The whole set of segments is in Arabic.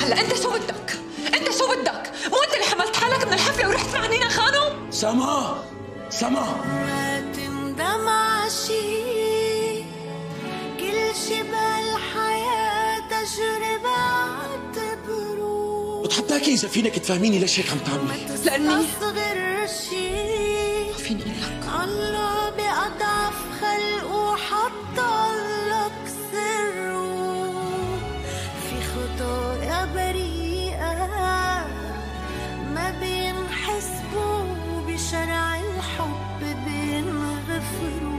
هلا انت شو بدك؟ انت شو بدك؟ مو انت اللي حملت حالك من الحفله ورحت مع نينا خانم؟ سما ما تندم عشي، كل شي بالحياة تجربة اعتبروه. بتحداكي اذا فينك تفهميني ليش هيك عم تعملي. لاني أصغر شي ما فيني اقول لك. الله بأضعف خلقه حطلك سره، في خطايا بريئة ما بينحسبوا بشرع الحب بينغفروا.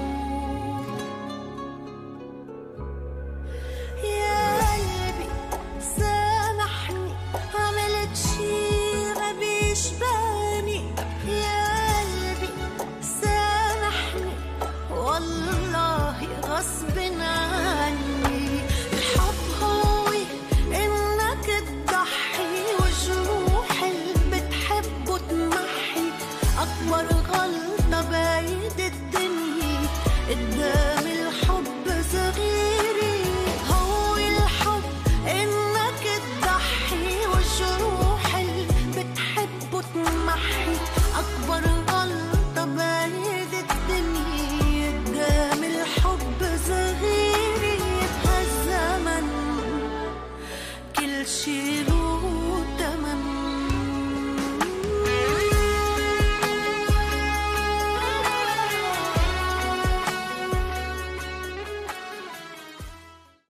يا قلبي سامحني، عملت شي غبي يشبهني. يا قلبي سامحني، والله غصب عني. الحب هو انك تضحي، وجروح اللي بتحبه تمحي. اكبر غلطة بايد الدنيا قدام الحب صغيري. هو الحب انك تضحي، وجروح اللي بتحبه تمحي. اكبر